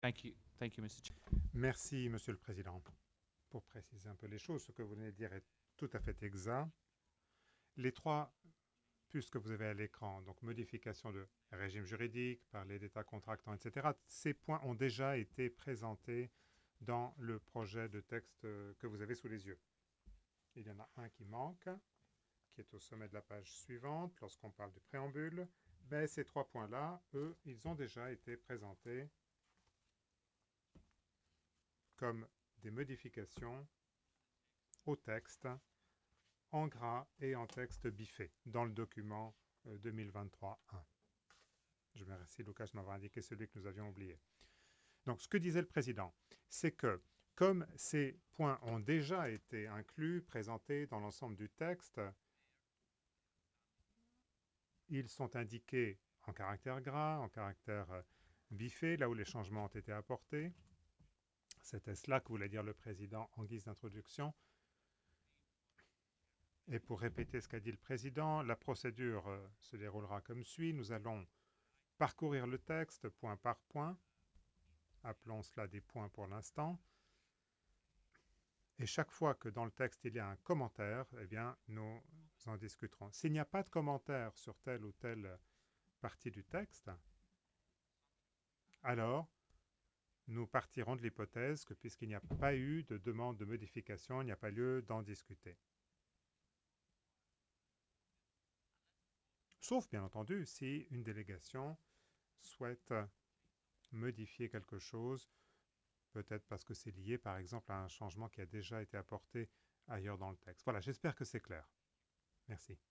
Thank you, Mr. Merci, Monsieur le Président. Pour préciser un peu les choses, ce que vous venez de dire est tout à fait exact. Les trois puces que vous avez à l'écran, donc modification de régime juridique, parler d'état contractant, etc., ces points ont déjà été présentés dans le projet de texte que vous avez sous les yeux. Il y en a un qui manque, qui est au sommet de la page suivante, lorsqu'on parle du préambule. Mais ces trois points-là, eux, ils ont déjà été présentés comme des modifications au texte en gras et en texte biffé dans le document 2023-1. Je me remercie Lucas de m'avoir indiqué celui que nous avions oublié. Donc ce que disait le président, c'est que comme ces points ont déjà été inclus, présentés dans l'ensemble du texte, ils sont indiqués en caractère gras, en caractère biffé, là où les changements ont été apportés. C'était cela que voulait dire le président en guise d'introduction. Et pour répéter ce qu'a dit le président, la procédure se déroulera comme suit. Nous allons parcourir le texte point par point. Appelons cela des points pour l'instant. Et chaque fois que dans le texte il y a un commentaire, eh bien, nous en discuterons. S'il n'y a pas de commentaire sur telle ou telle partie du texte, alors nous partirons de l'hypothèse que puisqu'il n'y a pas eu de demande de modification, il n'y a pas lieu d'en discuter. Sauf, bien entendu, si une délégation souhaite modifier quelque chose, peut-être parce que c'est lié, par exemple, à un changement qui a déjà été apporté ailleurs dans le texte. Voilà, j'espère que c'est clair. Merci.